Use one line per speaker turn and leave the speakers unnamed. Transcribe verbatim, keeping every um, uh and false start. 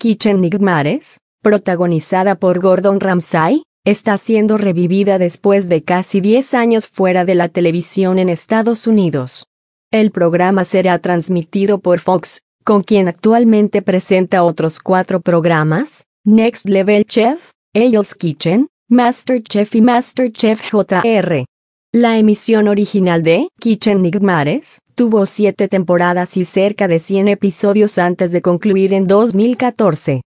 Kitchen Nightmares, protagonizada por Gordon Ramsay, está siendo revivida después de casi diez años fuera de la televisión en Estados Unidos. El programa será transmitido por Fox, con quien actualmente presenta otros cuatro programas: Next Level Chef, Hell's Kitchen, MasterChef y MasterChef J R. La emisión original de Kitchen Nightmares tuvo siete temporadas y cerca de cien episodios antes de concluir en dos mil catorce.